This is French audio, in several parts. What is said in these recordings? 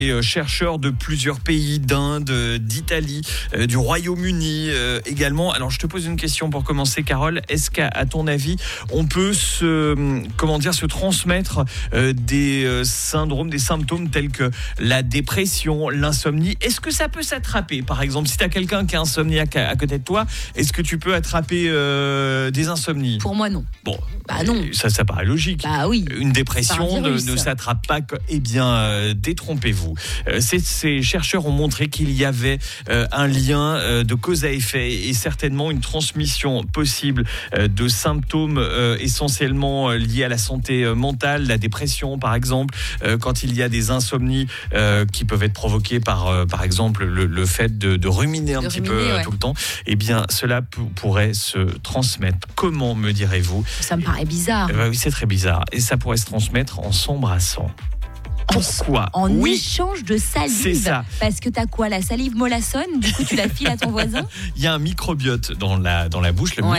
Et chercheurs de plusieurs pays, d'Inde, d'Italie, du Royaume-Uni également. Alors je te pose une question pour commencer, Carole. Est-ce qu'à ton avis, on peut se transmettre des syndromes, des symptômes tels que la dépression, l'insomnie? Est-ce que ça peut s'attraper? Par exemple, si tu as quelqu'un qui est insomniaque à côté de toi, est-ce que tu peux attraper des insomnies? Pour moi, non. Bon, non. Ça paraît logique. Oui. Une dépression ne s'attrape pas. Eh bien, détrompez-vous. Ces chercheurs ont montré qu'il y avait un lien de cause à effet et certainement une transmission possible de symptômes essentiellement liés à la santé mentale, la dépression par exemple, quand il y a des insomnies qui peuvent être provoquées par exemple le fait de ruminer un petit peu tout le temps, eh bien cela pourrait se transmettre. Comment, me direz-vous? Ça me paraît bizarre. Oui, c'est très bizarre. Et ça pourrait se transmettre en s'embrassant. Pourquoi? En échange de salive. C'est ça. Parce que t'as quoi? La salive mollassonne, du coup tu la files à ton voisin? Il y a un microbiote dans la bouche, le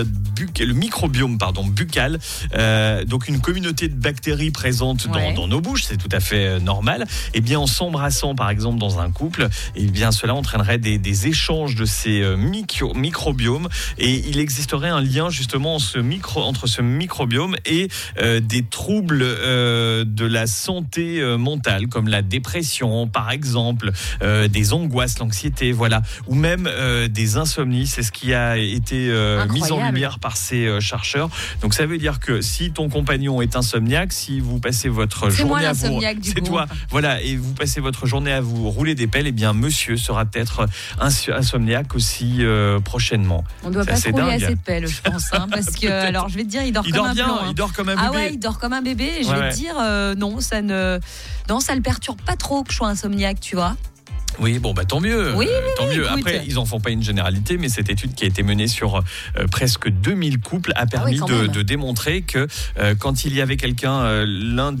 microbiome buccal. Donc une communauté de bactéries présentes dans nos bouches, c'est tout à fait normal. Et bien en s'embrassant par exemple dans un couple, et bien cela entraînerait des échanges de ces microbiomes, et il existerait un lien justement entre ce microbiome et des troubles de la santé mentale, comme la dépression par exemple, des angoisses, l'anxiété, voilà, ou même des insomnies. C'est ce qui a été mis en lumière par ces chercheurs. Donc ça veut dire que si ton compagnon est insomniaque, si vous passez votre journée à vous, c'est toi, voilà, et vous passez votre journée à vous rouler des pelles, eh bien monsieur sera peut-être insomniaque aussi prochainement. On doit pas se rouler à ses pelles, je pense, parce que alors je vais te dire, il dort comme un plan. Il dort comme un bébé. Ah ouais, il dort comme un bébé. Et je vais te dire, non, ça le perturbe pas trop que je sois insomniaque, tu vois. Oui, bon, tant mieux. Oui, tant mieux. Écoute. Après, ils en font pas une généralité, mais cette étude qui a été menée sur presque 2000 couples a permis de démontrer que quand il y avait quelqu'un, l'une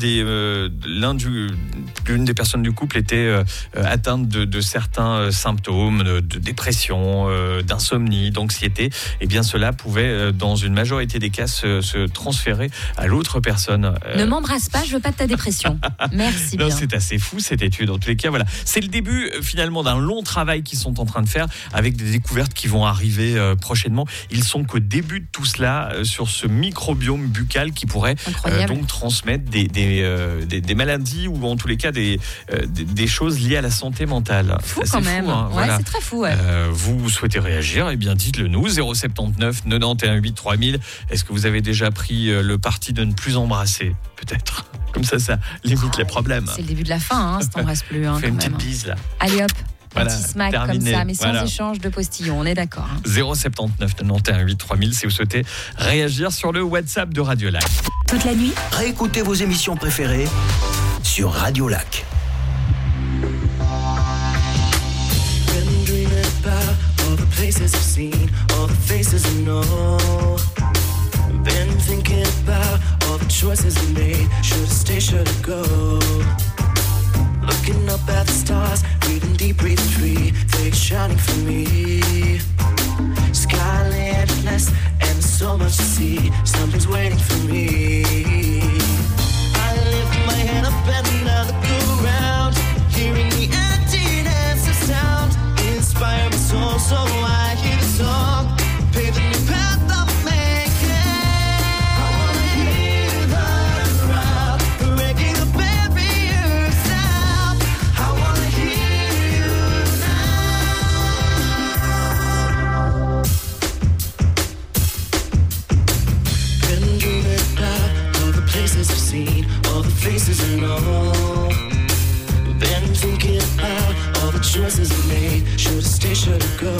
des personnes du couple était atteinte de certains symptômes de dépression, d'insomnie, d'anxiété, et bien cela pouvait, dans une majorité des cas, se transférer à l'autre personne. Ne m'embrasse pas, je veux pas de ta dépression. Merci bien. Non, c'est assez fou cette étude. En tous les cas, voilà, c'est le début finalement d'un long travail qu'ils sont en train de faire avec des découvertes qui vont arriver prochainement. Ils sont qu'au début de tout cela sur ce microbiome buccal qui pourrait donc transmettre des maladies ou en tous les cas des choses liées à la santé mentale. Fou quand même. Hein, voilà. C'est très fou. Vous souhaitez réagir? Eh bien dites-le nous, 079 91 8 3000. Est-ce que vous avez déjà pris le parti de ne plus embrasser? Peut-être. Comme ça limite les problèmes. C'est le début de la fin, si t'embrasses plus. Fais une petite bise là. Allez hop, voilà, petit smack terminé. comme ça, mais sans échange de postillons, on est d'accord. 079 91 8 3000 si vous souhaitez réagir sur le WhatsApp de Radio Lac. Toute la nuit, réécoutez vos émissions préférées sur Radio Lac. Been thinking about all the choices we made. Should've stayed, should've go. Looking up at the stars, breathing deep, breathing free. They're shining for me. Sky limitless, and there's so much to see. Something's waiting for me. I lift my head up and I look around, hearing the emptiness of sound. Inspire my soul so I hear the song. Pave the new path I'm making. I've seen all the faces I know. Been thinking about all the choices I made. Should've stayed, should've go.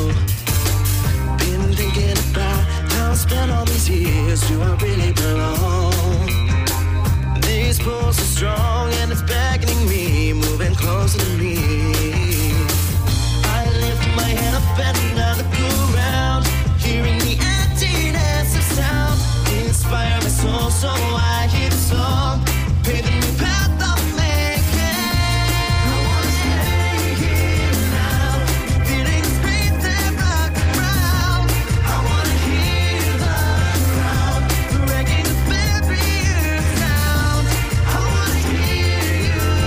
Been thinking about how I spent all these years. Do I really belong? These pulls are strong and it's beckoning me, moving closer to me. I lift my head up and I look around, hearing the emptiness of sound. Inspire my soul so I hear the song. Pave the new path I'm making. I wanna stay here now, feeling this breeze that rock around. I wanna hear the crowd breaking the barrier sound. I wanna hear you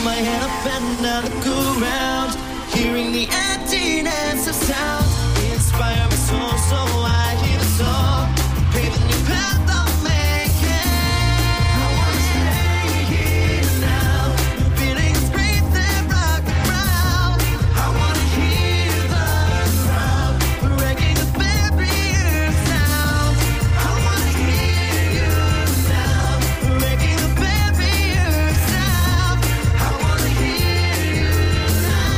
Turn my head up and down, look around, hearing the emptiness of sound. Inspire my soul so I hear the song, pave a new path I'll make it. I wanna stay here now, the feelings breathe and rock the ground. I wanna hear the crowd breaking the barrier sound. I wanna hear you now, breaking the barrier sound. I wanna hear you now.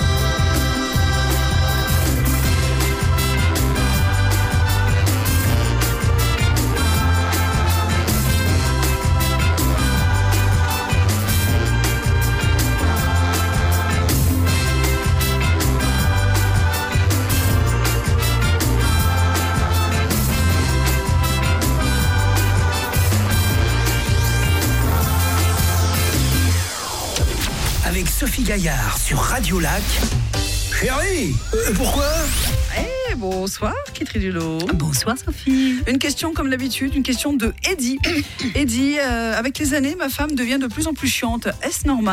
Avec Sophie Gaillard sur Radio Lac. Chérie, pourquoi ? Bonsoir, Kitri Dulot. Bonsoir Sophie. Une question comme d'habitude, une question de Eddie. Eddie, avec les années, ma femme devient de plus en plus chiante. Est-ce normal ?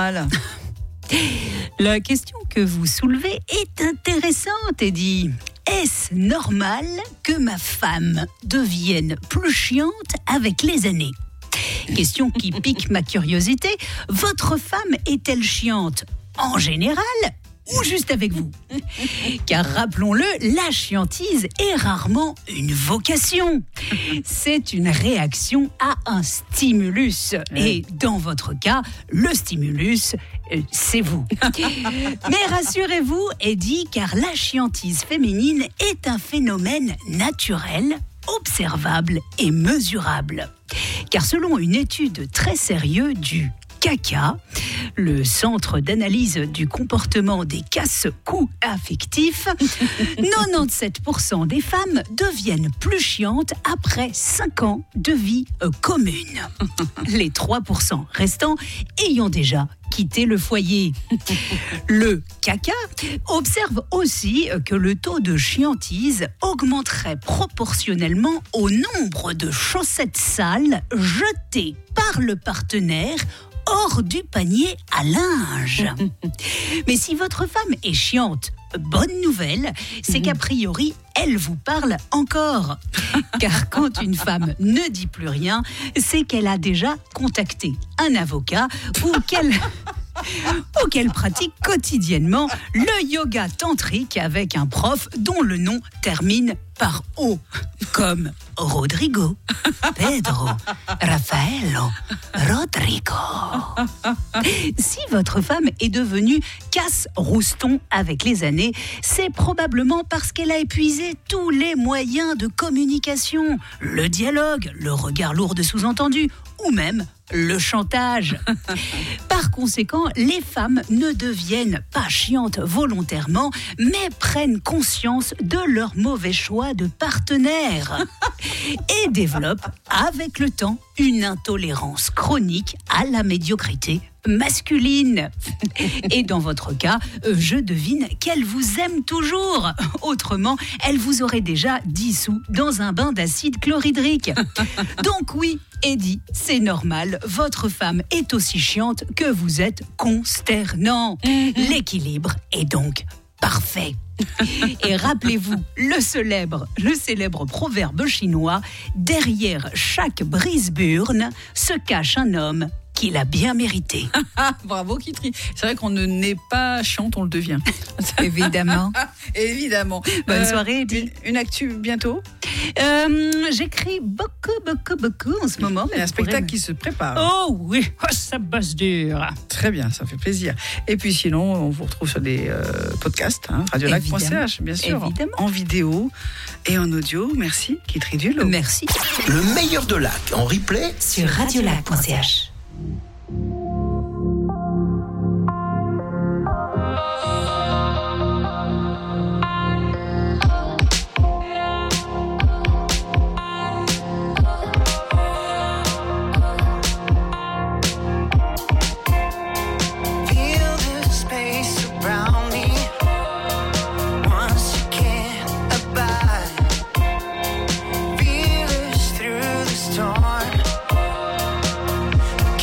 La question que vous soulevez est intéressante, Eddie. Est-ce normal que ma femme devienne plus chiante avec les années ? Question qui pique ma curiosité. Votre femme est-elle chiante en général ou juste avec vous ? Car rappelons-le, la chiantise est rarement une vocation. C'est une réaction à un stimulus. Et dans votre cas, le stimulus, c'est vous. Mais rassurez-vous, Eddie, car la chiantise féminine est un phénomène naturel, observable et mesurable. Car selon une étude très sérieuse du CACA, le Centre d'analyse du comportement des casse-coups affectifs, 97% des femmes deviennent plus chiantes après 5 ans de vie commune. Les 3% restants ayant déjà quitté le foyer. Le CACA observe aussi que le taux de chiantise augmenterait proportionnellement au nombre de chaussettes sales jetées par le partenaire hors du panier à linge. Mais si votre femme est chiante, bonne nouvelle, c'est qu'a priori, elle vous parle encore. Car quand une femme ne dit plus rien, c'est qu'elle a déjà contacté un avocat ou qu'elle pratique quotidiennement le yoga tantrique avec un prof dont le nom termine par O, comme Rodrigo, Pedro, Raffaello, Rodrigo. Si votre femme est devenue casse-rouston avec les années, c'est probablement parce qu'elle a épuisé tous les moyens de communication, le dialogue, le regard lourd de sous-entendu, ou même le chantage. Par conséquent, les femmes ne deviennent pas chiantes volontairement, mais prennent conscience de leur mauvais choix de partenaire et développent avec le temps une intolérance chronique à la médiocrité masculine. Et dans votre cas, je devine qu'elle vous aime toujours. Autrement, elle vous aurait déjà dissous dans un bain d'acide chlorhydrique. Donc oui, Eddie, c'est normal. Votre femme est aussi chiante que vous êtes consternant. L'équilibre est donc parfait. Et rappelez-vous le célèbre proverbe chinois, derrière chaque brise-burne se cache un homme qui l'a bien mérité. Bravo Kitri. C'est vrai qu'on ne naît pas chiante, on le devient. Évidemment. Évidemment. Bonne soirée, Eddie. Une actu bientôt. J'écris beaucoup en ce moment. Il y a un spectacle qui se prépare. Oh oui, ça bosse dur. Très bien, ça fait plaisir. Et puis sinon, on vous retrouve sur des podcasts, radiolac.ch, bien sûr. Évidemment. En vidéo et en audio. Merci, Kitri Dulot. Merci. Le meilleur de Lac en replay Sur radiolac.ch. Storm.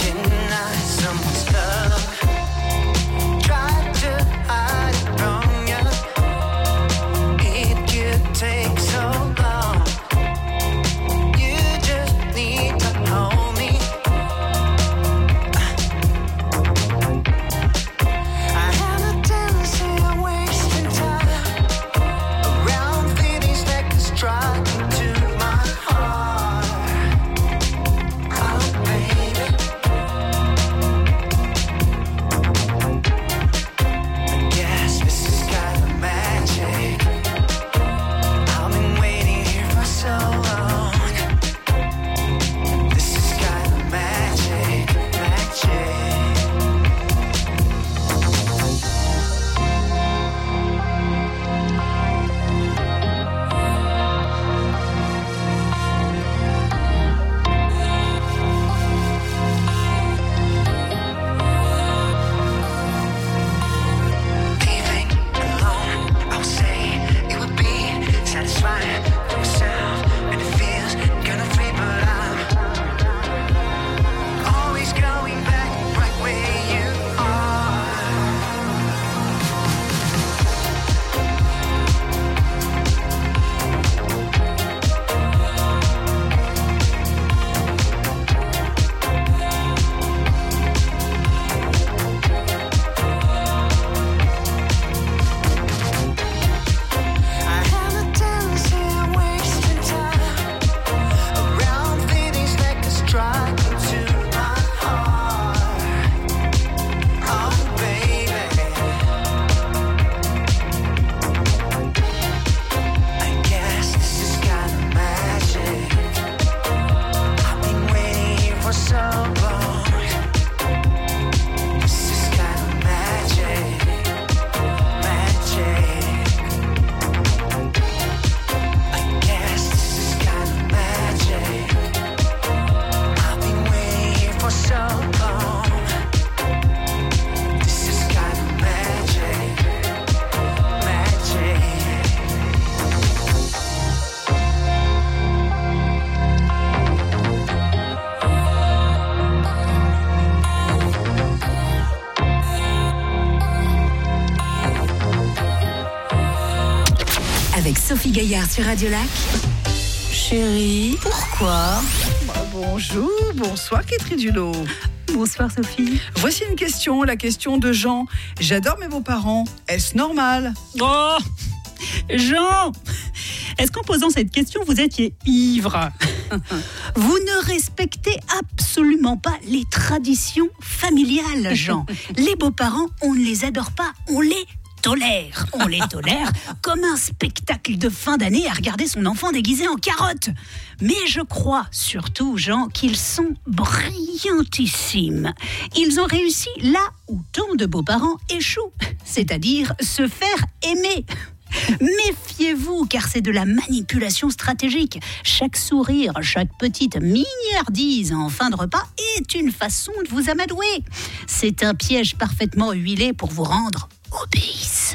long. This is kind of magic, magic. I guess this is kind of magic. I've been waiting for so long. This is kind of magic, magic. Avec Sophie Gaillard sur Radio Lac. Chérie, pourquoi? Bonjour, bonsoir Catherine Dulot. Bonsoir Sophie. Voici une question, la question de Jean. J'adore mes beaux-parents. Est-ce normal? Oh, Jean, est-ce qu'en posant cette question, vous étiez ivre? Vous ne respectez absolument pas les traditions familiales, Jean. Les beaux-parents, on ne les adore pas, on les tolère. On les tolère comme un spectacle de fin d'année à regarder son enfant déguisé en carotte. Mais je crois surtout, Jean, qu'ils sont brillantissimes. Ils ont réussi là où tant de beaux-parents échouent, c'est-à-dire se faire aimer. Méfiez-vous, car c'est de la manipulation stratégique. Chaque sourire, chaque petite mignardise en fin de repas est une façon de vous amadouer. C'est un piège parfaitement huilé pour vous rendre obéissant.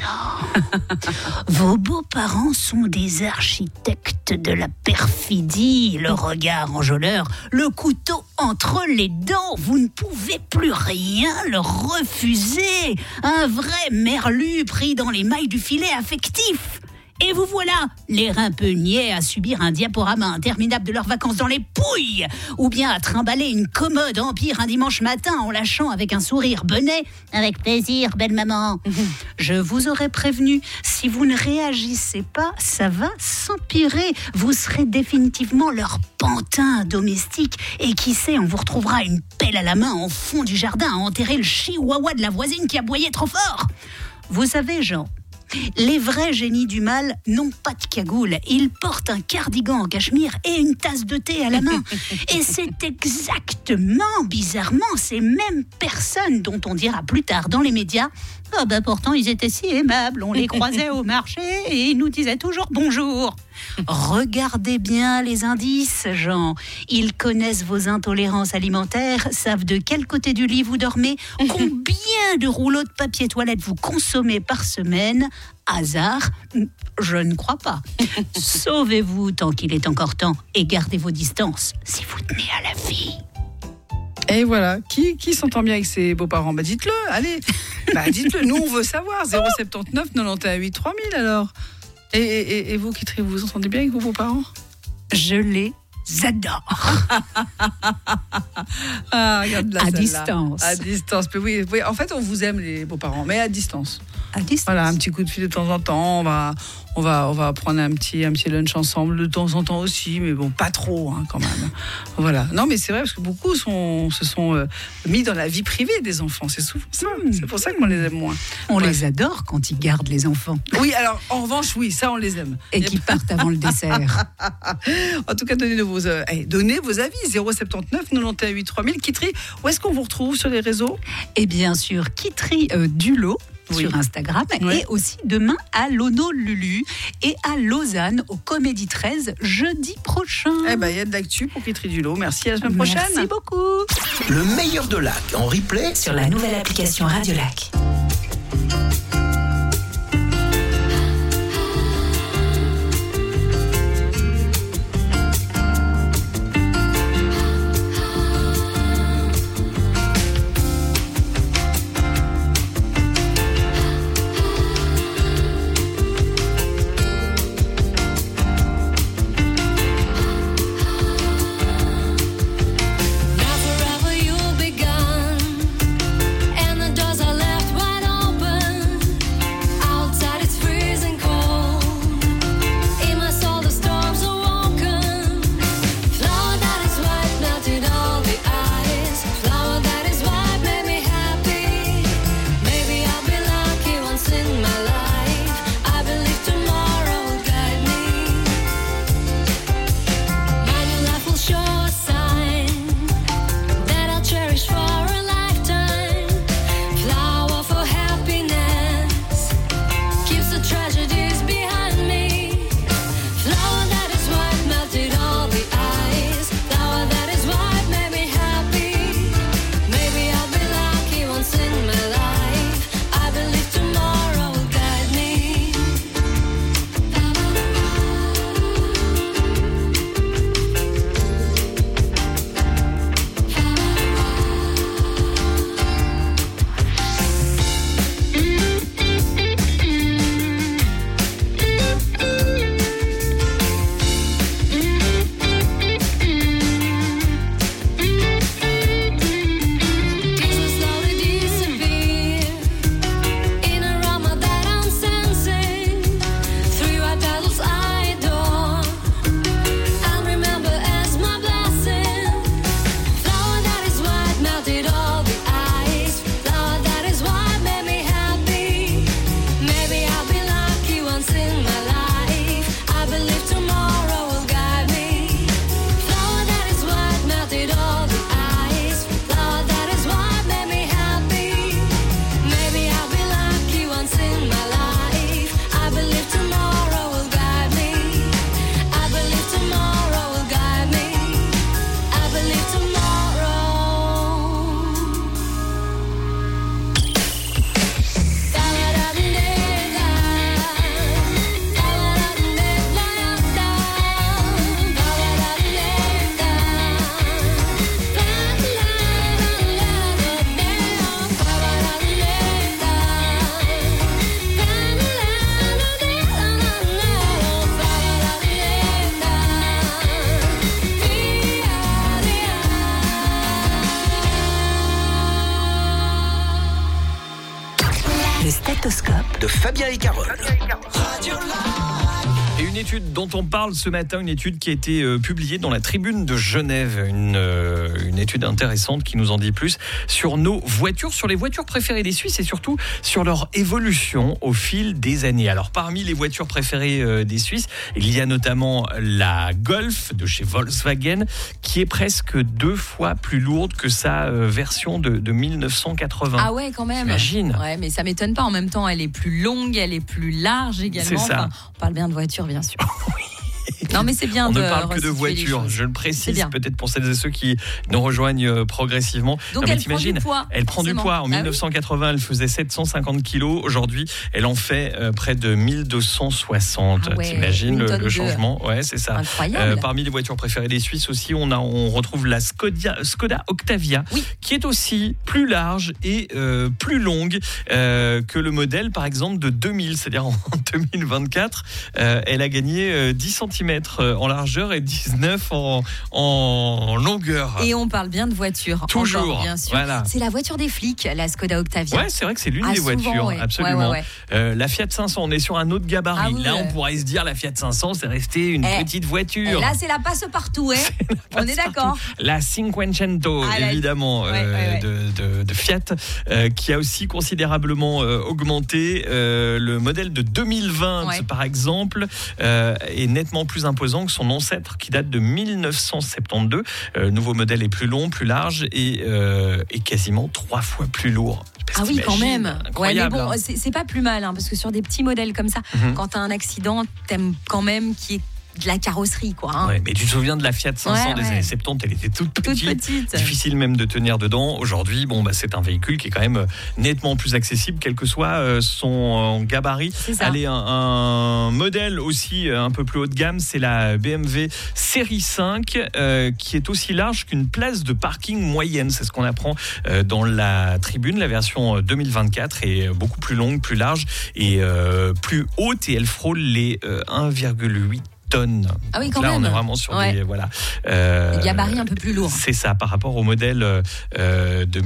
Vos beaux-parents sont des architectes de la perfidie, le regard enjôleur, le couteau entre les dents. Vous ne pouvez plus rien leur refuser. Un vrai merlu pris dans les mailles du filet affectif. Et vous voilà, les reins peu niais à subir un diaporama interminable de leurs vacances dans les pouilles, ou bien à trimballer une commode empire un dimanche matin en lâchant avec un sourire benet « Avec plaisir, belle maman ». Je vous aurais prévenu, si vous ne réagissez pas, ça va s'empirer. Vous serez définitivement leur pantin domestique, et qui sait, on vous retrouvera une pelle à la main en fond du jardin à enterrer le chihuahua de la voisine qui aboyait trop fort. Vous savez, Jean, les vrais génies du mal n'ont pas de cagoule. Ils portent un cardigan en cachemire et une tasse de thé à la main. Et c'est exactement, bizarrement, ces mêmes personnes dont on dira plus tard dans les médias « Oh ben pourtant ils étaient si aimables, on les croisait au marché et ils nous disaient toujours bonjour ». Regardez bien les indices, Jean. Ils connaissent vos intolérances alimentaires, savent de quel côté du lit vous dormez, combien de rouleaux de papier toilette vous consommez par semaine. Hasard? Je ne crois pas. Sauvez-vous tant qu'il est encore temps et gardez vos distances si vous tenez à la vie. Et voilà, qui s'entend bien avec ses beaux-parents? Bah dites-le, allez. Bah dites-le, nous on veut savoir. 079 91 8 3000 alors. Et vous, Kitri, vous vous entendez bien avec vos beaux-parents? Je les adore. Ah, regarde-la, à distance. À distance. Oui, en fait, on vous aime les beaux-parents, mais à distance. À distance. Voilà, un petit coup de fil de temps en temps. On va prendre un petit lunch ensemble de temps en temps aussi, mais bon, pas trop quand même. Voilà. Non, mais c'est vrai parce que beaucoup se sont mis dans la vie privée des enfants. C'est souvent ça. C'est pour ça qu'on les aime moins. On les adore quand ils gardent les enfants. Oui, alors en revanche, oui, ça on les aime. Et qui partent avant le dessert. En tout cas, donnez vos avis. 079 91 8 3000. Kitri, où est-ce qu'on vous retrouve sur les réseaux? Et bien sûr, Kitri Dulot. Oui. Sur Instagram, et aussi demain à l'Honolulu et à Lausanne au Comédie 13 jeudi prochain. Eh ben, il y a de l'actu pour Kitri Dulot. Merci, à la semaine prochaine. Merci beaucoup. Le meilleur de Lac en replay sur la nouvelle application Radio Lac. Now forever you'll be gone, and the doors are left Le stéthoscope de Fabien et Carole. Et une étude dont on parle ce matin, une étude qui a été publiée dans la Tribune de Genève, une étude intéressante qui nous en dit plus sur nos voitures, sur les voitures préférées des Suisses et surtout sur leur évolution au fil des années. Alors parmi les voitures préférées des Suisses, il y a notamment la Golf de chez Volkswagen qui est presque 2 fois plus lourde que sa version de 1980. Ah ouais, quand même. Imagine. Ouais, mais ça m'étonne pas. En même temps, elle est plus longue, elle est plus large également. C'est ça. Enfin, on parle bien de voiture, bien sûr. Non, mais c'est bien. On de ne parle que de resituer voitures, les choses. je le précise peut-être pour celles et ceux qui nous rejoignent progressivement. Donc non, elle prend du poids. Elle prend du poids. En 1980, elle faisait 750 kilos. Aujourd'hui, elle en fait près de 1260. Ah ouais, t'imagines le 1,2 changement? Ouais, c'est ça. Incroyable. Parmi les voitures préférées des Suisses aussi, on retrouve la Skoda Octavia, qui est aussi plus large et plus longue que le modèle, par exemple, de 2000. C'est-à-dire en 2024, elle a gagné 10 cm en largeur et 19 en longueur. Et on parle bien de voiture. Toujours, encore, bien sûr. Voilà. C'est la voiture des flics, la Skoda Octavia. Ouais, c'est vrai que c'est l'une des souvent, voitures, ouais. absolument. Ouais. La Fiat 500, on est sur un autre gabarit. Ah oui, là, on pourrait se dire la Fiat 500, c'est resté une petite voiture. Et là, c'est la passe-partout, on est d'accord. La Cinquecento, évidemment, de Fiat, qui a aussi considérablement augmenté. Le modèle de 2020, par exemple, est nettement plus imposant que son ancêtre qui date de 1972. Le nouveau modèle est plus long, plus large et quasiment 3 fois plus lourd. Ah oui, quand même. Ouais, mais bon, hein. c'est pas plus mal, parce que sur des petits modèles comme ça, quand t'as un accident, t'aimes quand même qu'il y ait de la carrosserie, quoi. Hein. Ouais, mais tu te souviens de la Fiat 500 des années 70, elle était toute petite. Difficile même de tenir dedans. Aujourd'hui, c'est un véhicule qui est quand même nettement plus accessible, quel que soit son gabarit. Allez, un modèle aussi un peu plus haut de gamme, c'est la BMW Série 5, qui est aussi large qu'une place de parking moyenne. C'est ce qu'on apprend dans la Tribune. La version 2024 est beaucoup plus longue, plus large et plus haute, et elle frôle les 1,8 tonnes. Ah oui, quand là, même. on est vraiment sur des gabarits un peu plus lourds. C'est ça, par rapport au modèle de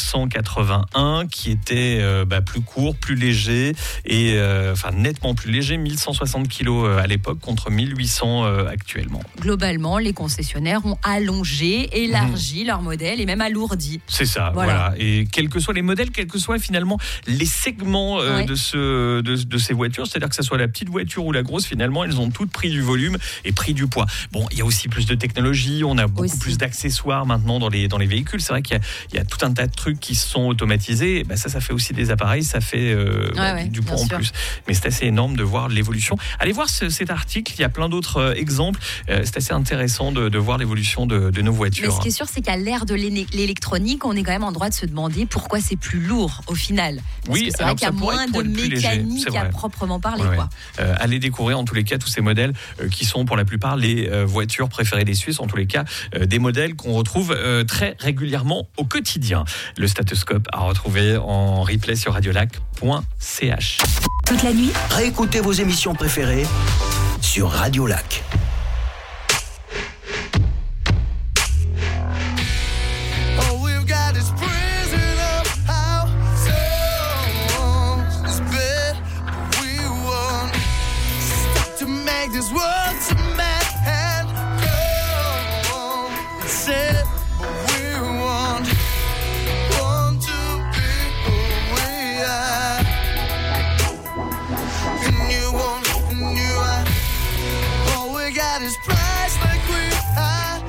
1981 qui était plus court, plus léger et nettement plus léger, 1160 kilos à l'époque contre 1800 actuellement. Globalement, les concessionnaires ont allongé, élargi leur modèle et même alourdi. C'est ça, voilà. Et quels que soient les modèles, quels que soient finalement les segments de ces voitures, c'est-à-dire que ce soit la petite voiture ou la grosse, finalement, elles ont toutes pris du volume et pris du poids. Bon, il y a aussi plus de technologie, on a beaucoup plus d'accessoires maintenant dans les véhicules. C'est vrai qu'il y a tout un tas de trucs qui sont automatisés. Ça fait aussi des appareils, ça fait du poids en plus. Mais c'est assez énorme de voir l'évolution. Allez voir cet article, il y a plein d'autres exemples. C'est assez intéressant de voir l'évolution de nos voitures. Mais ce qui est sûr, c'est qu'à l'ère de l'électronique, on est quand même en droit de se demander pourquoi c'est plus lourd au final. Parce que c'est vrai qu'il y a moins de mécanique à proprement parler. Quoi. Allez découvrir en tous les cas tous ces modèles qui sont pour la plupart les voitures préférées des Suisses, en tous les cas des modèles qu'on retrouve très régulièrement au quotidien. Le stéthoscope à retrouver en replay sur radiolac.ch. Toute la nuit, Réécoutez vos émissions préférées sur Radio Lac. This world's a man go said we want to be who we are, and you are all we got is price like we are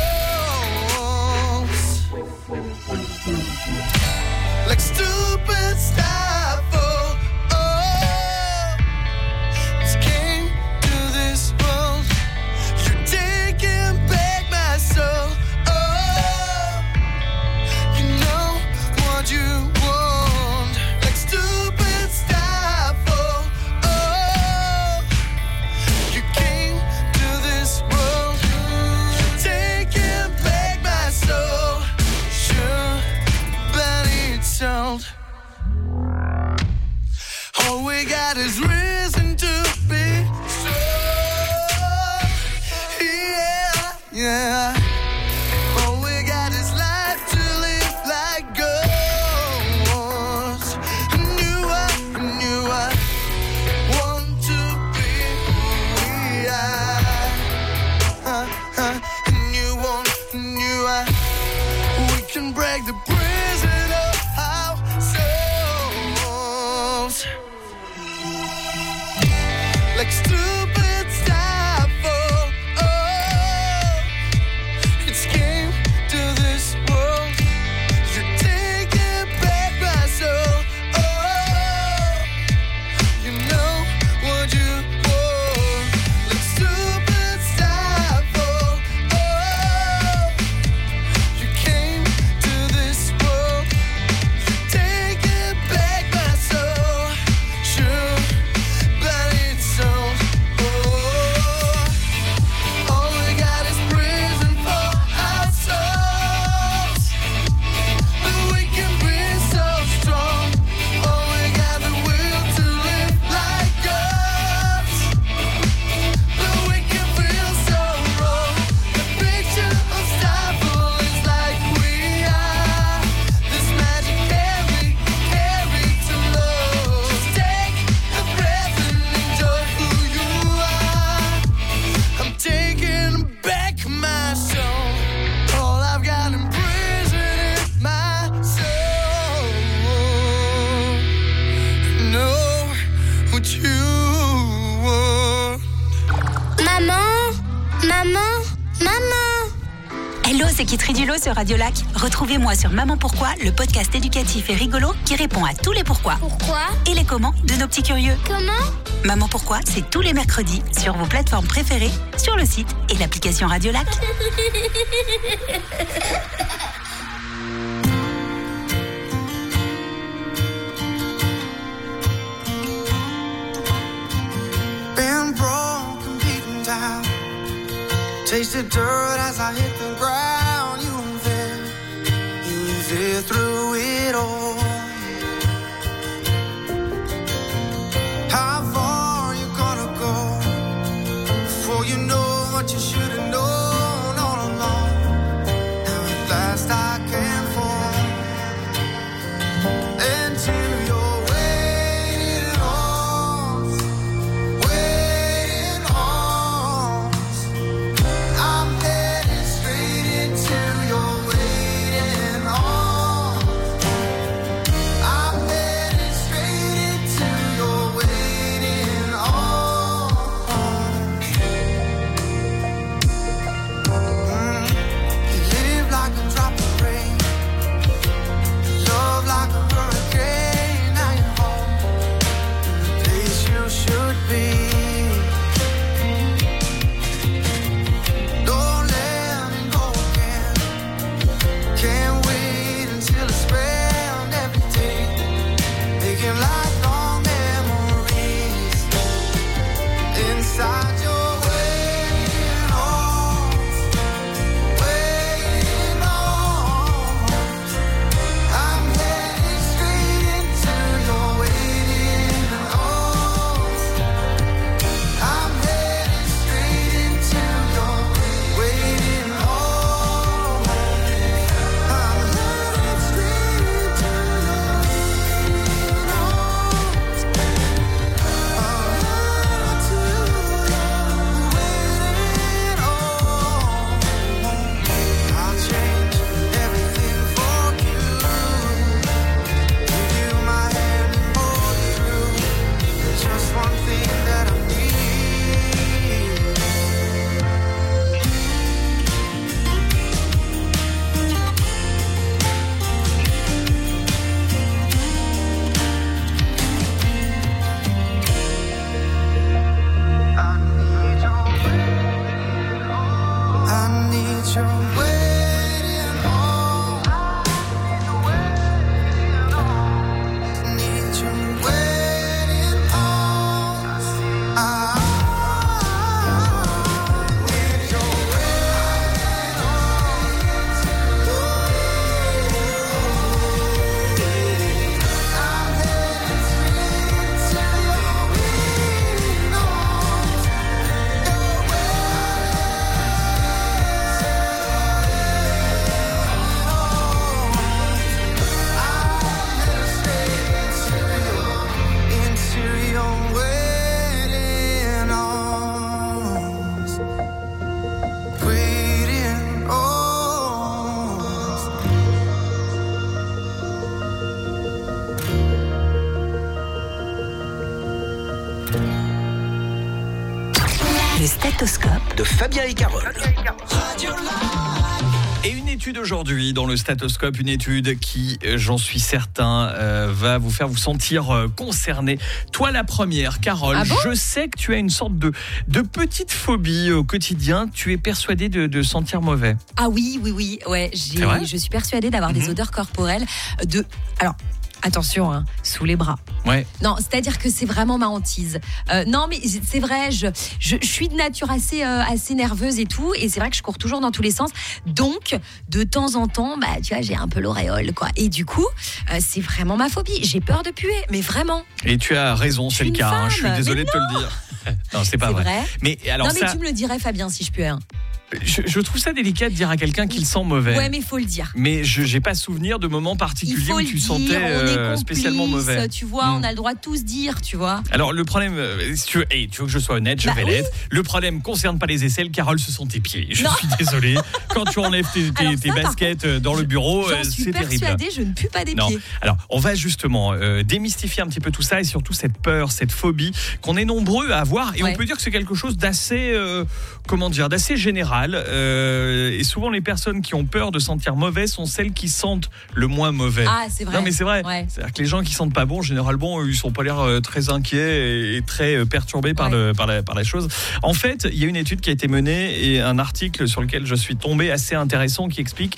dolls, like stupid stuff. All we got is reason to be strong. Yeah. All we got is life to live like gold. And you are break the prison of our souls. Like stupid stifle. Oh, it's came to this world. You take it back my soul. Oh, you know what you want. Like stupid stifle. Oh, you came to this world. You take it back my soul. Sure, but it's so. Oh, all we got is prison for our souls. But we can be so strong. Oh, we got the will to live like us. But we can feel so wrong. The picture of stifle is like we are. This magic carry to love. Just take a breath and enjoy who you are. I'm taking back my soul. All I've got in prison is my soul. Know what you want. Maman, maman, maman. Hello, c'est Kitri Dulot sur Radio Lac. Retrouvez-moi sur Maman Pourquoi, le podcast éducatif et rigolo qui répond à tous les pourquoi Pourquoi? et les comment de nos petits curieux. Comment? Maman Pourquoi, c'est tous les mercredis sur vos plateformes préférées, sur le site et l'application Radio Lac. Been broken, beaten down. Tasted dirt as I hit the ground. You were there through it all. How far you gonna go before you know what you should have known all along? Now at last I can fall into your waiting arms, waiting arms. I'm headed straight stéthoscope de Fabien et Carole. Et une étude aujourd'hui dans le stéthoscope, une étude qui, j'en suis certain, va vous faire vous sentir concerné. Toi la première, Carole, ah bon je sais que tu as une sorte de petite phobie au quotidien. Tu es persuadée de sentir mauvais. Ah oui, ouais, je suis persuadée d'avoir des odeurs corporelles Alors, attention, sous les bras. Ouais. Non, c'est-à-dire que c'est vraiment ma hantise. Non, mais c'est vrai, je suis de nature assez nerveuse et tout, et c'est vrai que je cours toujours dans tous les sens. Donc, de temps en temps, tu vois, j'ai un peu l'auréole, quoi. Et du coup, c'est vraiment ma phobie. J'ai peur de puer, mais vraiment. Et tu as raison, c'est le cas. Je suis désolé de te le dire. Non, c'est pas vrai. Mais alors non, mais tu me le dirais, Fabien, si je puais. Je trouve ça délicat de dire à quelqu'un qu'il sent mauvais. Ouais, mais il faut le dire. Mais je n'ai pas souvenir de moments particuliers où tu sentais spécialement mauvais. Tu vois, on a le droit de tous dire, tu vois. Alors, le problème, si tu veux que je sois honnête, je vais l'être. Le problème ne concerne pas les aisselles, Carole, ce sont tes pieds. Je suis désolé. Quand tu enlèves tes baskets dans le bureau, c'est terrible. Je suis persuadée, je ne pue pas des pieds. Alors, on va justement démystifier un petit peu tout ça et surtout cette peur, cette phobie qu'on est nombreux à avoir. Et on peut dire que c'est quelque chose d'assez, d'assez général. Et souvent les personnes qui ont peur de sentir mauvais sont celles qui sentent le moins mauvais. Ah, c'est vrai. Non, mais c'est vrai. Ouais. C'est-à-dire que les gens qui sentent pas bon, généralement, ils sont pas l'air très inquiets et très perturbés par la chose. En fait, il y a une étude qui a été menée et un article sur lequel je suis tombé assez intéressant qui explique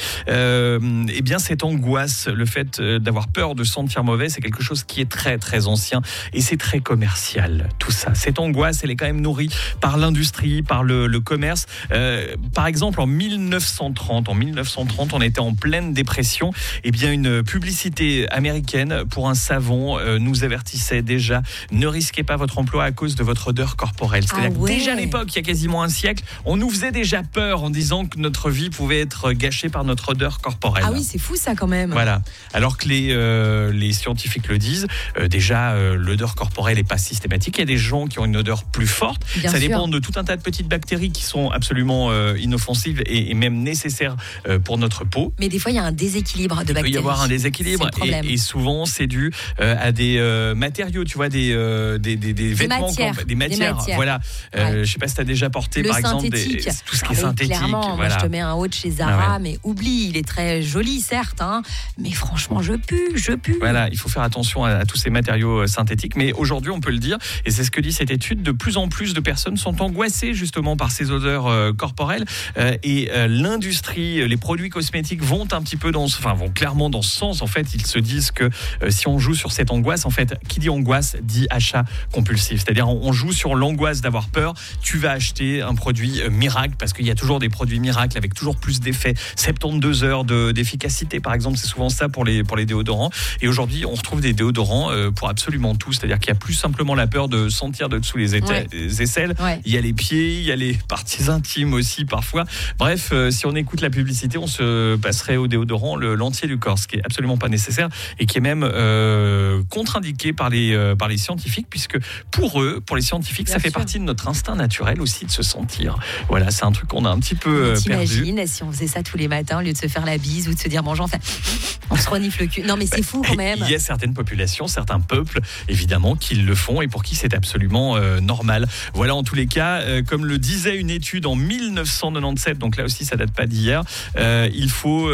bien cette angoisse, le fait d'avoir peur de sentir mauvais, c'est quelque chose qui est très très ancien et c'est très commercial. Tout ça, cette angoisse, elle est quand même nourrie par l'industrie, par le commerce. Par exemple, en 1930, on était en pleine dépression. Eh bien, une publicité américaine pour un savon nous avertissait déjà, ne risquez pas votre emploi à cause de votre odeur corporelle. C'est-à-dire que déjà à l'époque, il y a quasiment un siècle, on nous faisait déjà peur en disant que notre vie pouvait être gâchée par notre odeur corporelle. Ah oui, c'est fou ça quand même. Voilà. Alors que les scientifiques le disent, déjà l'odeur corporelle n'est pas systématique. Il y a des gens qui ont une odeur plus forte. Ça dépend de tout un tas de petites bactéries qui sont absolument inoffensive et même nécessaire pour notre peau. Mais des fois, il y a un déséquilibre de bactéries. Il peut y avoir un déséquilibre et souvent, c'est dû à des matériaux, tu vois, des vêtements, des matières. Voilà. Je sais pas si tu as déjà porté, par exemple, tout ce qui est synthétique. Clairement, moi, je te mets un haut de chez Zara, mais oublie, il est très joli, certes, mais franchement, je pue. Voilà, il faut faire attention à tous ces matériaux synthétiques. Mais aujourd'hui, on peut le dire, et c'est ce que dit cette étude, de plus en plus de personnes sont angoissées justement par ces odeurs corporelles. Et l'industrie, les produits cosmétiques vont clairement dans ce sens. En fait, ils se disent que si on joue sur cette angoisse, en fait, qui dit angoisse dit achat compulsif. C'est-à-dire, on joue sur l'angoisse d'avoir peur. Tu vas acheter un produit miracle parce qu'il y a toujours des produits miracles avec toujours plus d'effets. 72 heures d'efficacité, par exemple, c'est souvent ça pour les déodorants. Et aujourd'hui, on retrouve des déodorants pour absolument tout. C'est-à-dire qu'il n'y a plus simplement la peur de sentir de dessous les aisselles. Ouais. Il y a les pieds, il y a les parties intimes aussi parfois. Bref, si on écoute la publicité, on se passerait au déodorant l'entier du corps, ce qui est absolument pas nécessaire et qui est même contre-indiqué par les scientifiques, puisque pour les scientifiques, ça fait partie de notre instinct naturel aussi de se sentir. Voilà, c'est un truc qu'on a un petit peu perdu. T'imagines si on faisait ça tous les matins au lieu de se faire la bise ou de se dire bonjour, on se renifle le cul. Non mais c'est fou quand même. Il y a certaines populations, certains peuples, évidemment, qui le font et pour qui c'est absolument normal. Voilà, en tous les cas, comme le disait une étude en 1997, donc là aussi ça date pas d'hier, il faut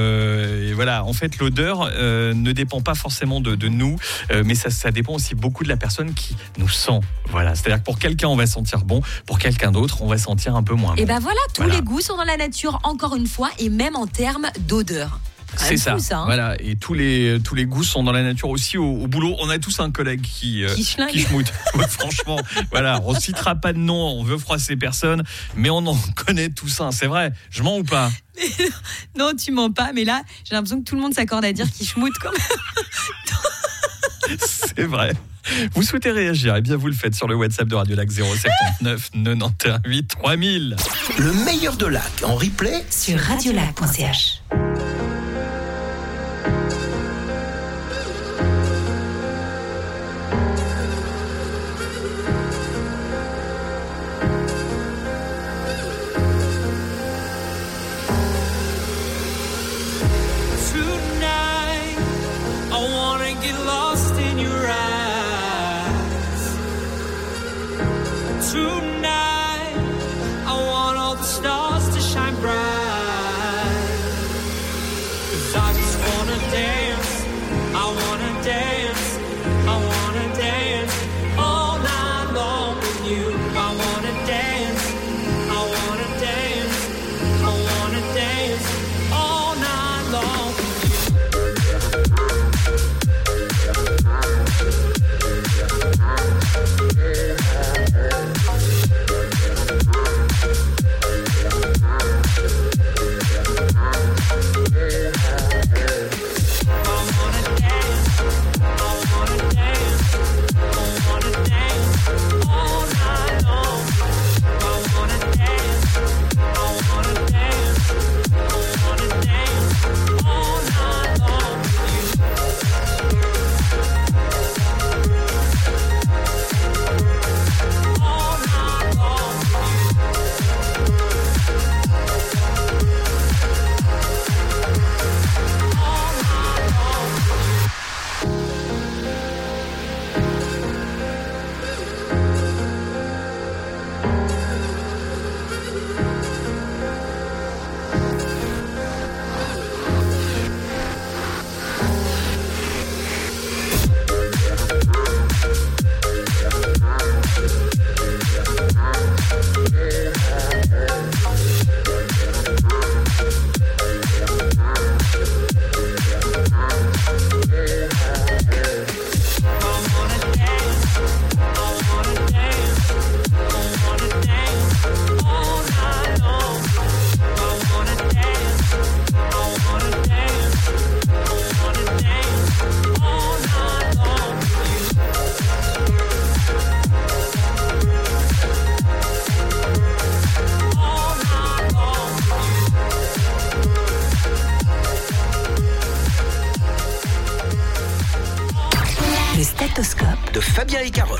en fait l'odeur ne dépend pas forcément de nous, mais ça dépend aussi beaucoup de la personne qui nous sent. Voilà, c'est-à-dire que pour quelqu'un on va sentir bon, pour quelqu'un d'autre on va sentir un peu moins bon. Et tous les goûts sont dans la nature encore une fois, et même en termes d'odeur. C'est ça. Voilà, et tous les goûts sont dans la nature aussi au boulot. On a tous un collègue qui schmoute. Franchement, voilà, on citera pas de nom, on veut froisser personne, mais on en connaît tous un. C'est vrai, je mens ou pas? Non, tu mens pas, mais là, j'ai l'impression que tout le monde s'accorde à dire qu'il schmoute quand même. C'est vrai. Vous souhaitez réagir? Eh bien, vous le faites sur le WhatsApp de Radio Lac 079 91 8 3000. Le meilleur de Lac en replay sur radiolac.ch. Tonight stéthoscope de Fabien et Carole.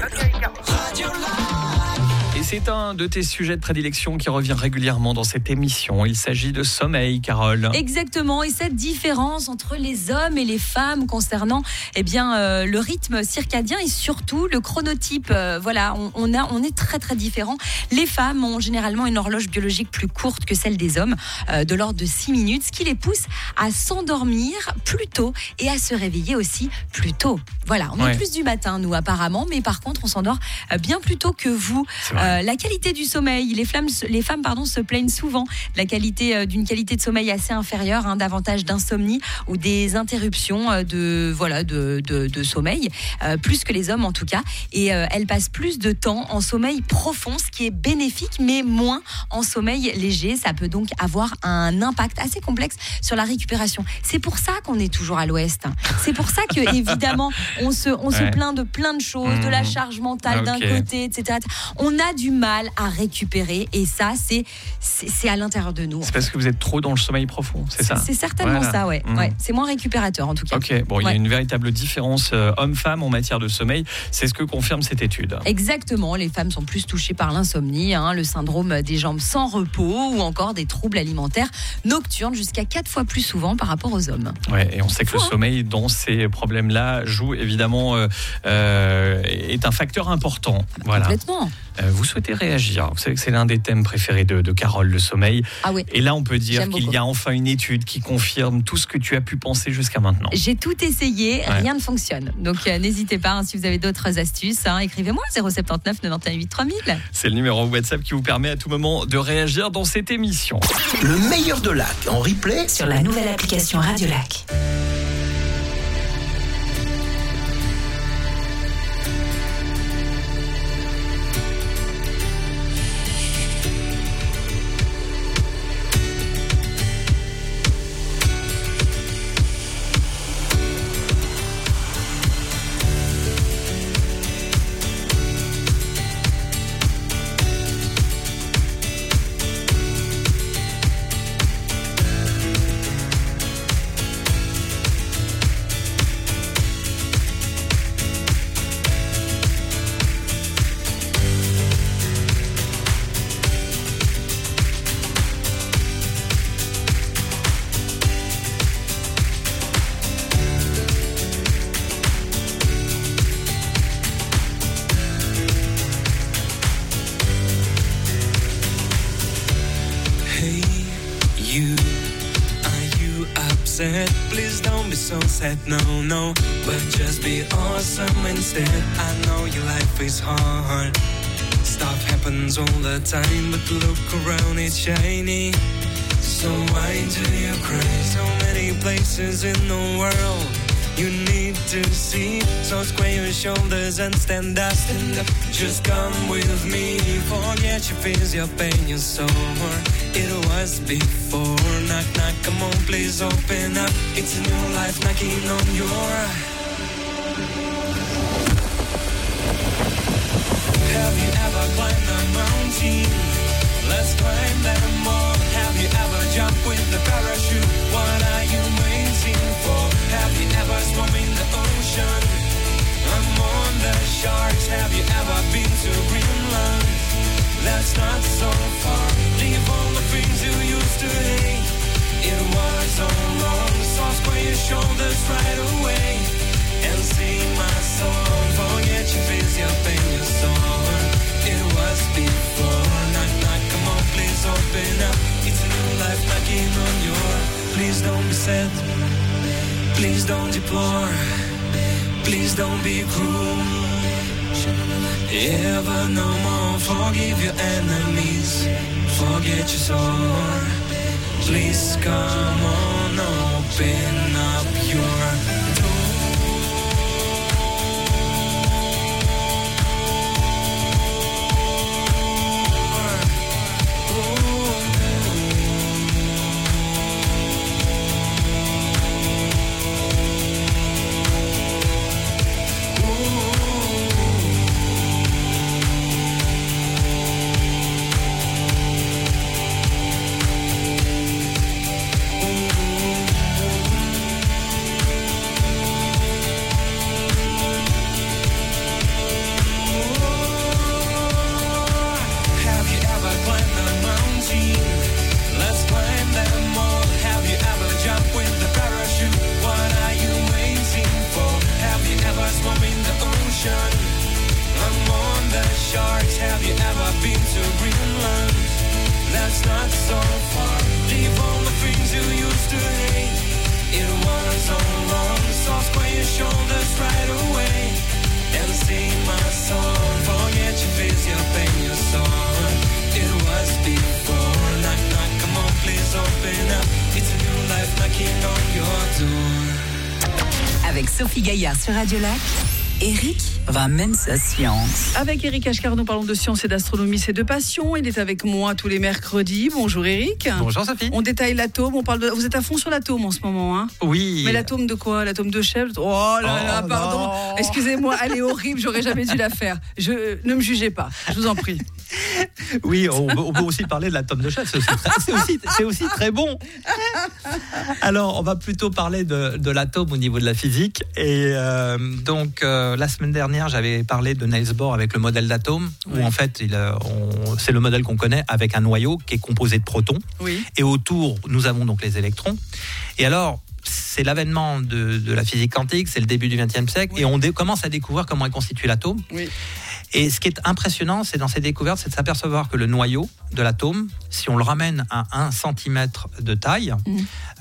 Et c'est un de tes sujets de prédilection qui revient régulièrement dans cette émission. Il s'agit de sommeil, Carole. Exactement, et cette différence entre les hommes et les femmes concernant le rythme circadien et surtout le chronotype. On est très très différents. Les femmes ont généralement une horloge biologique plus courte que celle des hommes, de l'ordre de 6 minutes, ce qui les pousse à s'endormir plus tôt et à se réveiller aussi plus tôt. Voilà, on est plus du matin, nous, apparemment, mais par contre, on s'endort bien plus tôt que vous. La qualité du sommeil, les femmes se plaignent souvent de d'une qualité de sommeil assez inférieure, davantage d'insomnie ou des interruptions de sommeil, plus que les hommes en tout cas. Et elles passent plus de temps en sommeil profond, ce qui est bénéfique, mais moins en sommeil léger. Ça peut donc avoir un impact assez complexe sur la récupération. C'est pour ça qu'on est toujours à l'ouest. C'est pour ça que, évidemment, on se plaint de plein de choses, de la charge mentale d'un côté, etc. On a du mal à récupérer, et ça, c'est à l'intérieur de nous. C'est parce que vous êtes trop dans le sommeil profond, c'est ça? C'est certainement ça, ouais. C'est moins récupérateur, en tout cas. Ok, il y a une véritable différence homme-femme en matière de sommeil. C'est ce que confirme cette étude. Exactement, les femmes sont plus touchées par l'insomnie, le syndrome des jambes sans repos ou encore des troubles alimentaires nocturnes, jusqu'à 4 fois plus souvent par rapport aux hommes. Ouais, et on sait que le sommeil dans ces problèmes-là joue évidemment est un facteur important. Complètement. Vous souhaitez réagir. Vous savez que c'est l'un des thèmes préférés de Carole, le sommeil. Ah oui. Et là, on peut dire qu'il y a enfin une étude qui confirme tout ce que tu as pu penser jusqu'à maintenant. J'ai tout essayé, rien ne fonctionne. Donc n'hésitez pas, si vous avez d'autres astuces, écrivez-moi 079 91 8 3000. C'est le numéro WhatsApp qui vous permet à tout moment de réagir dans cette émission. Le meilleur de Lac en replay sur la nouvelle application Radio Lac. Please don't be so sad, no, but just be awesome instead. I know your life is hard, stuff happens all the time, but look around, it's shiny. So why do you cry? So many places in the world you need to see. So square your shoulders and stand up. Just come with me. Forget your fears, your pain, your sorrow. It was before. Knock, knock, come on, please open up. It's a new life knocking on your. Have you ever climbed a mountain? Let's climb them more. Have you ever jumped with the parachute? What are you waiting for? Have you ever swum in the ocean? Among the sharks. Have you ever been to Greenland? That's not so far. Leave all the things you used to hate. It was all wrong. So square your shoulders right away and sing my song. Forget your fears, your pain, your sorrow. It was before. Knock, knock, come on, please open up. It's a new life knocking on your. Please don't be sad. Please don't deplore. Please don't be cruel. Ever no more. Forgive your enemies. Forget your soul. Please come on, open up your Avec Sophie Gaillard sur Radio Lac, Eric ramène sa science. Avec Eric Ashkar, nous parlons de science et d'astronomie, c'est de passion. Il est avec moi tous les mercredis. Bonjour Eric. Bonjour Sophie. On détaille l'atome, on parle de... Vous êtes à fond sur l'atome en ce moment, hein? Oui. Mais l'atome de quoi? L'atome de chèvre? Oh là là, pardon. Non. Excusez-moi, elle est horrible, j'aurais jamais dû la faire. Ne me jugez pas, je vous en prie. Oui, on peut aussi parler de l'atome de chèvre, c'est aussi très bon. Alors, on va plutôt parler de l'atome au niveau de la physique. Et donc, la semaine dernière, j'avais parlé de Niels Bohr avec le modèle d'atome, où en fait, c'est le modèle qu'on connaît avec un noyau qui est composé de protons. Oui. Et autour, nous avons donc les électrons. Et alors, c'est l'avènement de la physique quantique, c'est le début du XXe siècle, et on commence à découvrir comment est constitué l'atome. Oui. Et ce qui est impressionnant, c'est dans ces découvertes, c'est de s'apercevoir que le noyau de l'atome, si on le ramène à 1 cm de taille, on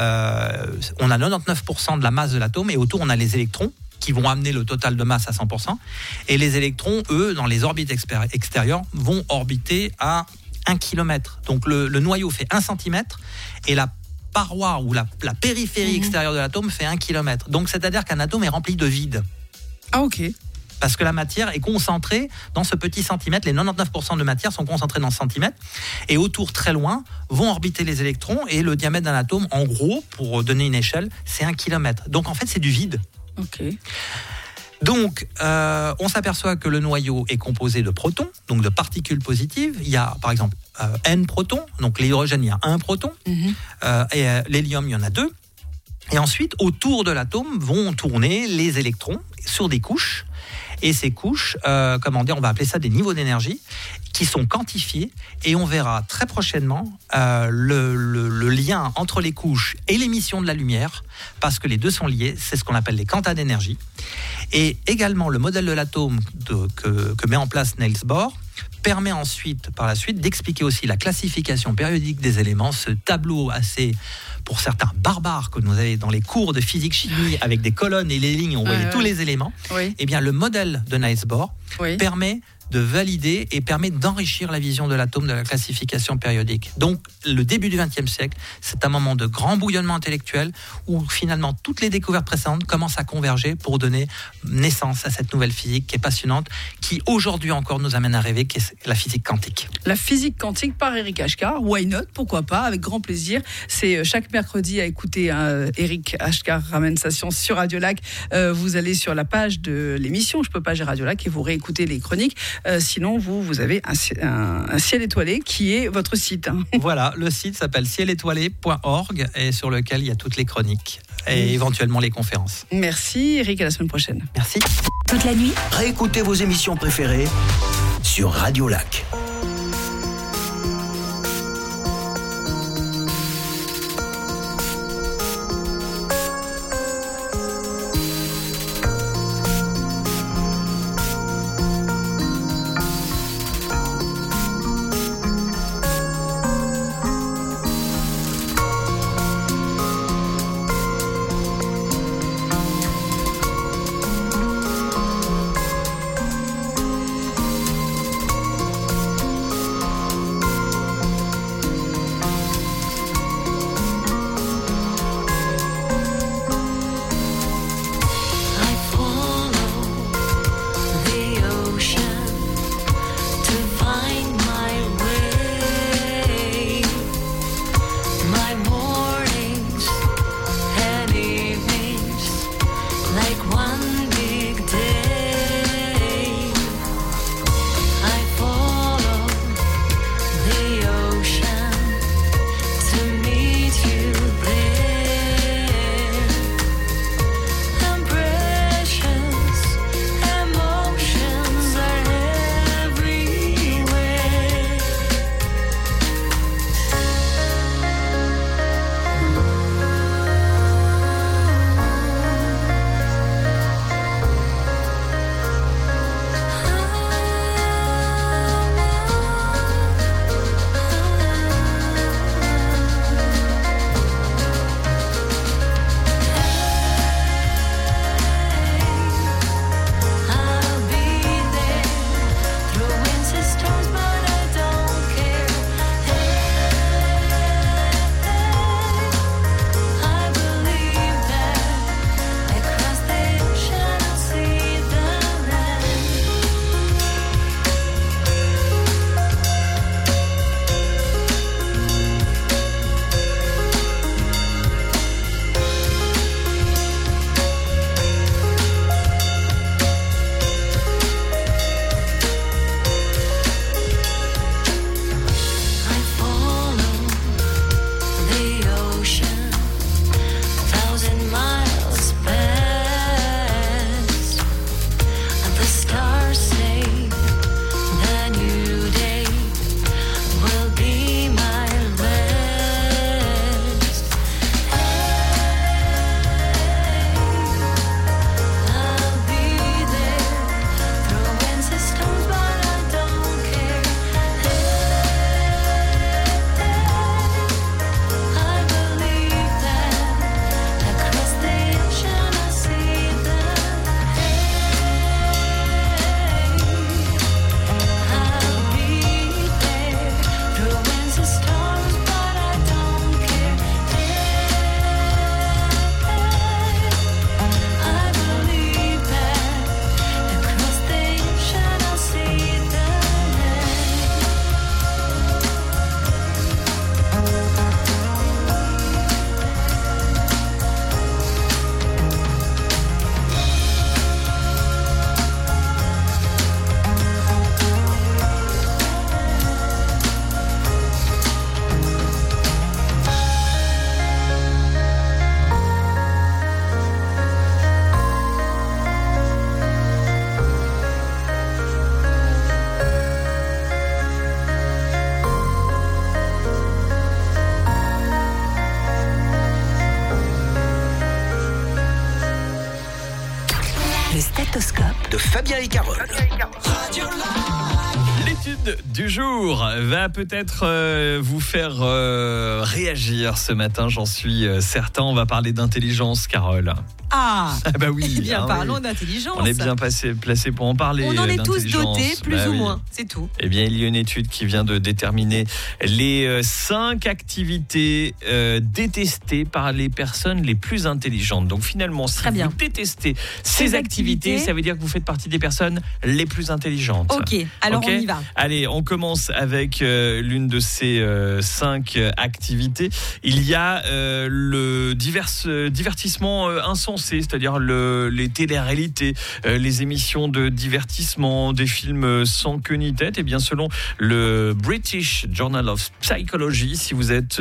a 99% de la masse de l'atome, et autour, on a les électrons qui vont amener le total de masse à 100%. Et les électrons, eux, dans les orbites extérieures, vont orbiter à 1 km. Donc le noyau fait 1 cm, et la paroi ou la périphérie extérieure de l'atome fait 1 km. Donc c'est-à-dire qu'un atome est rempli de vide. Ah ok. Parce que la matière est concentrée dans ce petit centimètre. Les 99% de matière sont concentrés dans ce centimètre. Et autour, très loin, vont orbiter les électrons. Et le diamètre d'un atome, en gros, pour donner une échelle, c'est 1 km. Donc en fait, c'est du vide. Ok. Donc, on s'aperçoit que le noyau est composé de protons, donc de particules positives. Il y a, par exemple, N protons. Donc l'hydrogène, il y a 1 proton. Et l'hélium, il y en a 2. Et ensuite, autour de l'atome vont tourner les électrons sur des couches. Et ces couches, on va appeler ça des niveaux d'énergie, qui sont quantifiés. Et on verra très prochainement le lien entre les couches et l'émission de la lumière, parce que les deux sont liés. C'est ce qu'on appelle les quantas d'énergie. Et également, le modèle de l'atome que met en place Niels Bohr permet ensuite, par la suite, d'expliquer aussi la classification périodique des éléments, ce tableau assez, pour certains, barbare que nous avons dans les cours de physique-chimie avec des colonnes et les lignes, on voyait tous les éléments. Oui. Eh bien, le modèle de Niels Bohr permet de valider et permet d'enrichir la vision de l'atome de la classification périodique. Donc, le début du XXe siècle, c'est un moment de grand bouillonnement intellectuel où finalement toutes les découvertes précédentes commencent à converger pour donner naissance à cette nouvelle physique qui est passionnante, qui aujourd'hui encore nous amène à rêver, qui est la physique quantique. La physique quantique par Eric Ashkar, why not, pourquoi pas, avec grand plaisir. C'est chaque mercredi à écouter Eric Ashkar ramène sa science sur Radio Lac. Vous allez sur la page de l'émission Je peux pas, j'ai Radio Lac, et vous réécoutez les chroniques. Sinon, vous avez un ciel étoilé qui est votre site. Voilà, le site s'appelle cielétoilé.org et sur lequel il y a toutes les chroniques et éventuellement les conférences. Merci Eric, à la semaine prochaine. Merci. Toute la nuit, Réécoutez vos émissions préférées sur Radio Lac. Le stéthoscope de Fabien et Carole. L'étude du jour va peut-être vous faire réagir ce matin, j'en suis certain. On va parler d'intelligence, Carole. Ah bah oui. Eh bien, parlons d'intelligence. On est bien placé pour en parler. On en est tous dotés, plus ou oui. moins, c'est tout. Eh bien, il y a une étude qui vient de déterminer les 5 activités détestées par les personnes les plus intelligentes. Donc finalement, si vous détestez ces activités, ça veut dire que vous faites partie des personnes les plus intelligentes. Ok, alors on y va. Allez, on commence avec l'une de ces 5 activités. Il y a le divertissement insensé, c'est-à-dire les téléréalités, les émissions de divertissement, des films sans queue ni tête. Et bien selon le British Journal of Psychology, si vous êtes,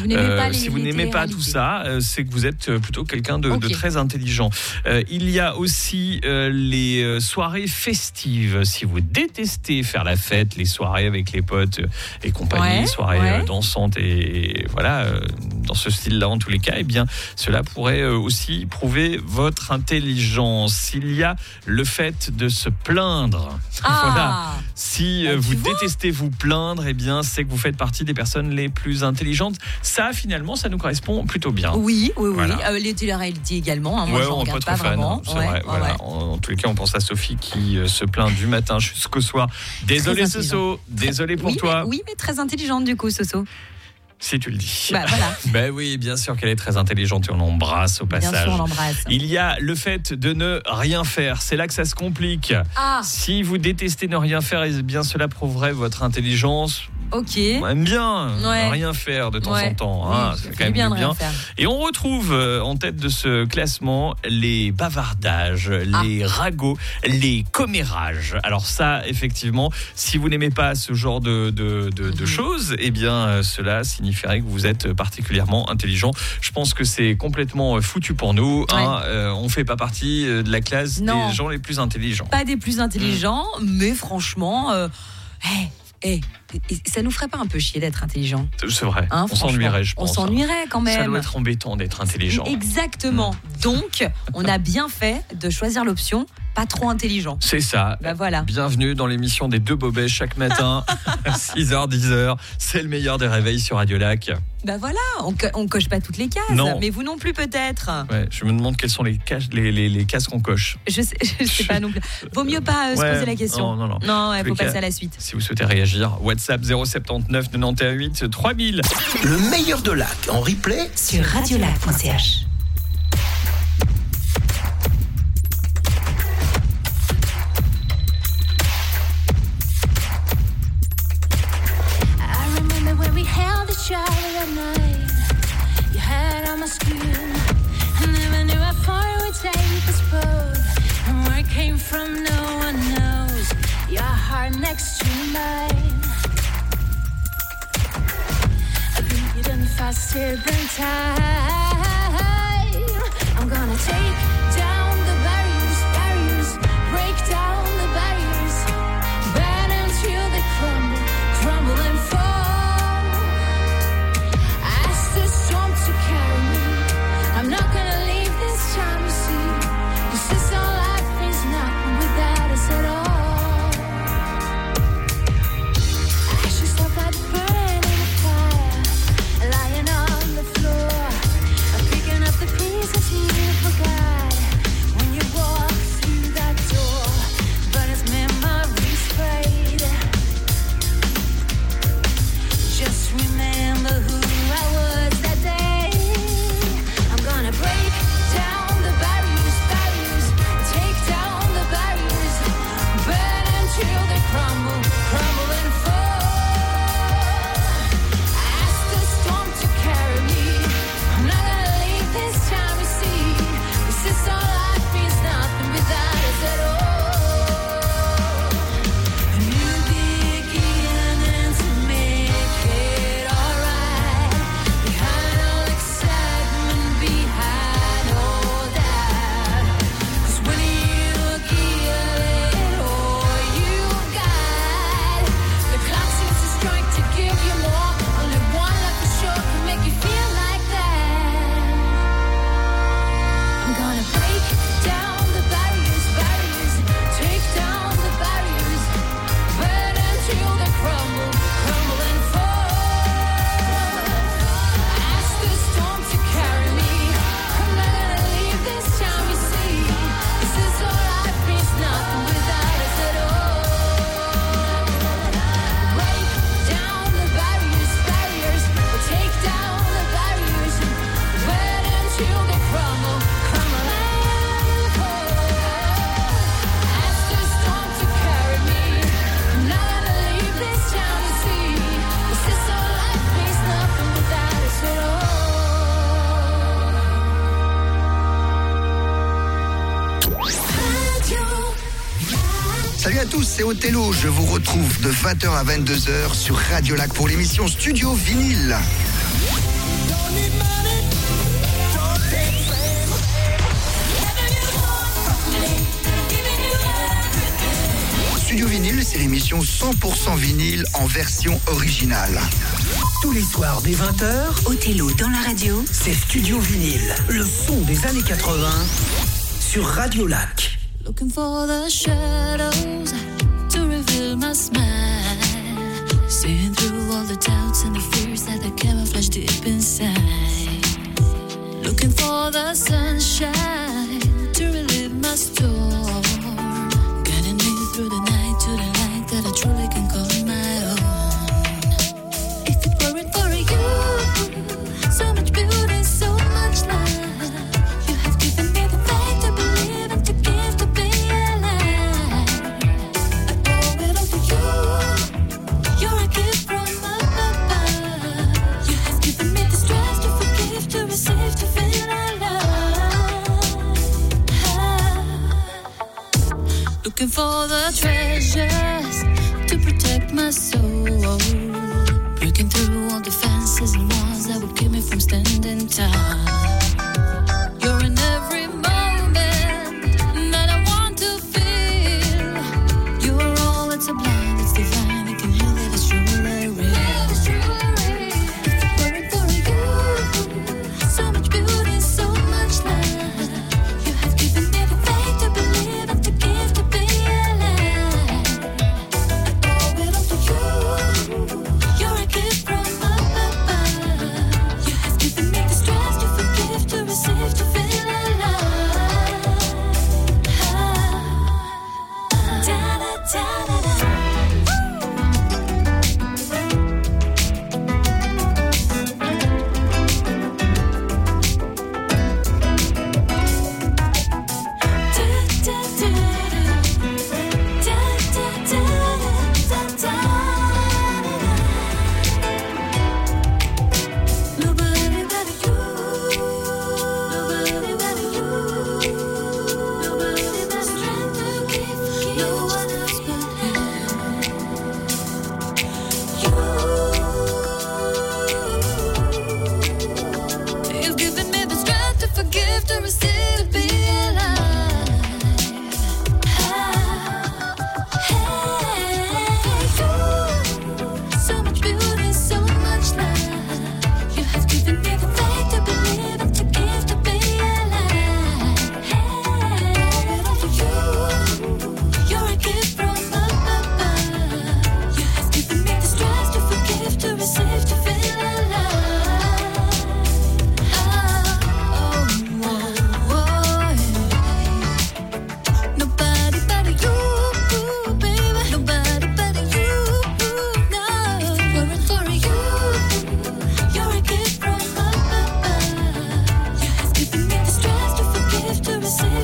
si vous n'aimez pas tout ça, c'est que vous êtes plutôt quelqu'un de très intelligent. Il y a aussi les soirées festives. Si vous détestez faire la fête, les soirées avec les potes et compagnie, soirées dansantes et voilà, dans ce style-là en tous les cas, eh bien cela pourrait aussi prouver votre intelligence. Il y a le fait de se plaindre. Voilà. Si vous détestez vous plaindre, eh bien c'est que vous faites partie des personnes les plus intelligentes. Ça, finalement, ça nous correspond plutôt bien. Oui. Les téléréalités également. Moi, je ne regarde pas vraiment. C'est vrai. Voilà. En tous les cas, on pense à Sophie qui se plaint du matin jusqu'au soir. Désolé, Soso. Désolé pour toi. Mais très intelligente du coup, Soso. Si tu le dis. Voilà. Oui, bien sûr qu'elle est très intelligente et on l'embrasse au passage. Bien sûr, on l'embrasse. Il y a le fait de ne rien faire. C'est là que ça se complique. Si vous détestez ne rien faire, eh bien cela prouverait votre intelligence. Ok. On aime bien ne rien faire de temps en temps. C'est quand même bien. Et on retrouve en tête de ce classement les bavardages, les ragots, les commérages. Alors ça, effectivement, si vous n'aimez pas ce genre de choses, eh bien cela signifierait que vous êtes particulièrement intelligent. Je pense que c'est complètement foutu pour nous. On ne fait pas partie de la classe des gens les plus intelligents. Pas des plus intelligents, mais franchement... ça nous ferait pas un peu chier d'être intelligent? C'est vrai, on s'ennuierait, je pense. On s'ennuierait quand même. Ça doit être embêtant d'être intelligent. Exactement. Donc, on a bien fait de choisir l'option pas trop intelligent. C'est ça. Voilà. Bienvenue dans l'émission des 2 Bobets chaque matin, 6h, 10h. C'est le meilleur des réveils sur Radio Lac. Voilà, on coche pas toutes les cases. Non. Mais vous non plus peut-être. Je me demande quelles sont les cases qu'on coche. Je sais pas non plus. Vaut mieux pas se poser la question. Non, il faut passer à la suite. Si vous souhaitez réagir, WhatsApp 079 91 8 3000. Le meilleur de Lac en replay sur radiolac.ch. That night, your head on my skin. I never knew how far it would take us both, and where it came from, no one knows. Your heart next to mine, a beating faster than time. I'm gonna take down the barriers, break down the barriers, burn until they crumble and fall. To carry me, I'm not gonna leave this time, you see, 'cause this whole life is nothing without us at all. I should stop that burning fire, lying on the floor, a big Salut à tous, c'est Othello. Je vous retrouve de 20h à 22h sur Radio Lac pour l'émission Studio Vinyle. Studio Vinyle, c'est l'émission 100% vinyle en version originale. Tous les soirs dès 20h, Othello dans la radio, c'est Studio Vinyle, le son des années 80 sur Radio Lac. Looking for the shadows to reveal my smile. Seeing through all the doubts and the fears that I camouflage deep inside. Looking for the sunshine to relieve my storm. Guiding me through the night to the light that I truly can call my own. If it weren't for you, so much beauty, so much love. You have given me the faith to believe and to give to be alive. I owe it all to you. You're a gift from above. You have given me the strength to forgive, to receive, to feel alive. Looking for the treasures to protect my soul. Breaking through all the fences and walls that would keep me from standing tall.